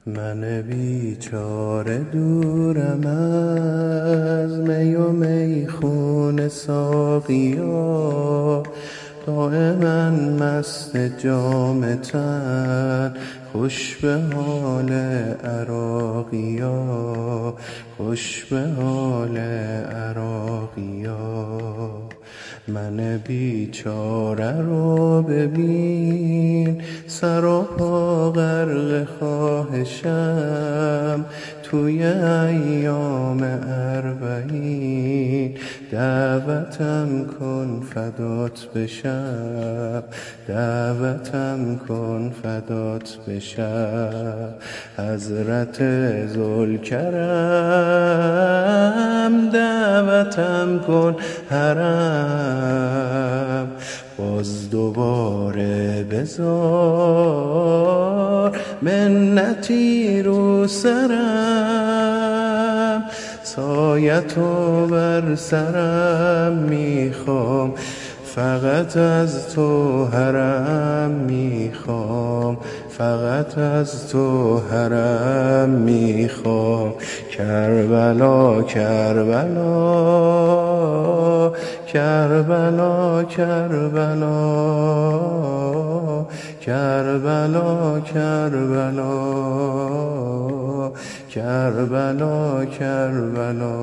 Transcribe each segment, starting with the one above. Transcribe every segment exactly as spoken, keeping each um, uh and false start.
من بیچاره دورم از می و میخون ساقیا، دائما مست جام تن، خوش به حال عراقیا، خوش به حال عراقیا. من بیچاره رو ببین، سر و پا غرق خواهشم، توی ایام اربعین دعوتم کن فدات بشم، دعوتم کن فدات بشم. حضرت ذوالکرم دعوتم کن حرم، باز دوباره بذار منتی رو سرم، سایتو بر سرم میخوام، فقط از تو حرم میخوام، فقط از تو حرم میخوام. کربلا کربلا کربلا کربلا کربلا کربلا کربلا کربلا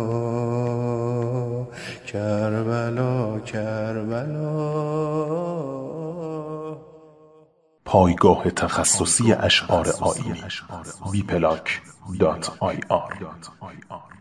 کربلا کربلا. پایگاه تخصصی اشعار آیینی بی پلاک دات آی آر